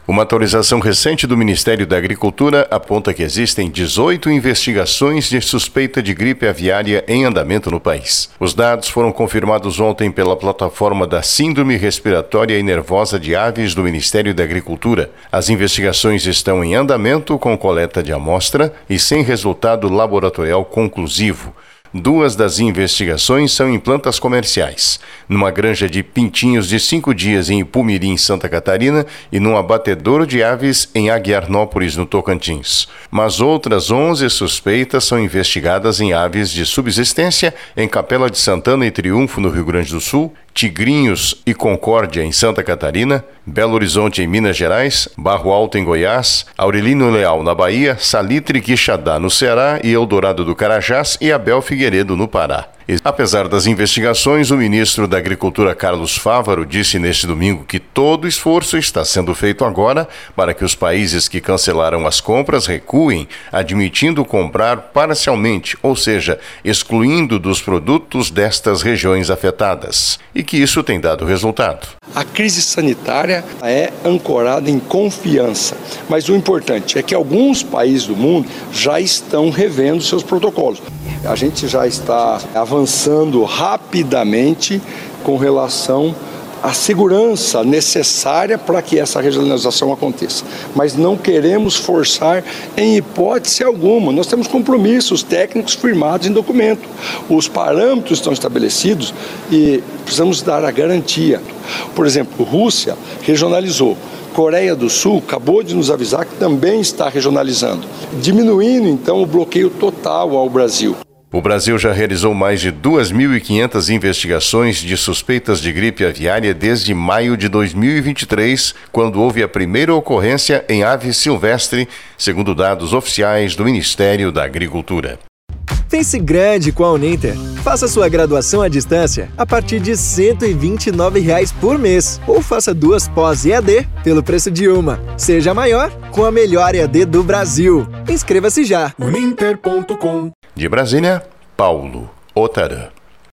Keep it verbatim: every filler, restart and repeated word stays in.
Uma atualização recente do Ministério da Agricultura aponta que existem dezoito investigações de suspeita de gripe aviária em andamento no país. Os dados foram confirmados ontem pela plataforma da Síndrome Respiratória e Nervosa de Aves do Ministério da Agricultura. As investigações estão em andamento com coleta de amostra e sem resultado laboratorial conclusivo. Duas das investigações são em plantas comerciais, numa granja de pintinhos de cinco dias em Ipumirim, Santa Catarina, e num abatedouro de aves em Aguiarnópolis, no Tocantins. Mas outras onze suspeitas são investigadas em aves de subsistência em Capela de Santana e Triunfo, no Rio Grande do Sul, Tigrinhos e Concórdia, em Santa Catarina, Belo Horizonte, em Minas Gerais, Barro Alto, em Goiás, Aurelino Leal, na Bahia, Salitre Quixadá, no Ceará, e Eldorado do Carajás e Abel Figueiredo, no Pará. Apesar das investigações, o ministro da Agricultura, Carlos Fávaro, disse neste domingo que todo esforço está sendo feito agora para que os países que cancelaram as compras recuem, admitindo comprar parcialmente, ou seja, excluindo dos produtos destas regiões afetadas, e que isso tem dado resultado. A crise sanitária é ancorada em confiança, mas o importante é que alguns países do mundo já estão revendo seus protocolos. A gente já está avançando rapidamente com relação à segurança necessária para que essa regionalização aconteça. Mas não queremos forçar em hipótese alguma. Nós temos compromissos técnicos firmados em documento. Os parâmetros estão estabelecidos e precisamos dar a garantia. Por exemplo, Rússia regionalizou. Coreia do Sul acabou de nos avisar que também está regionalizando, diminuindo então o bloqueio total ao Brasil. O Brasil já realizou mais de duas mil e quinhentas investigações de suspeitas de gripe aviária desde maio de dois mil e vinte e três, quando houve a primeira ocorrência em ave silvestre, segundo dados oficiais do Ministério da Agricultura. Pense grande com a Uninter. Faça sua graduação à distância a partir de cento e vinte e nove reais por mês. Ou faça duas pós E A D pelo preço de uma. Seja maior com a melhor E A D do Brasil. Inscreva-se já. uninter ponto com. De Brasília, Paulo Otarã.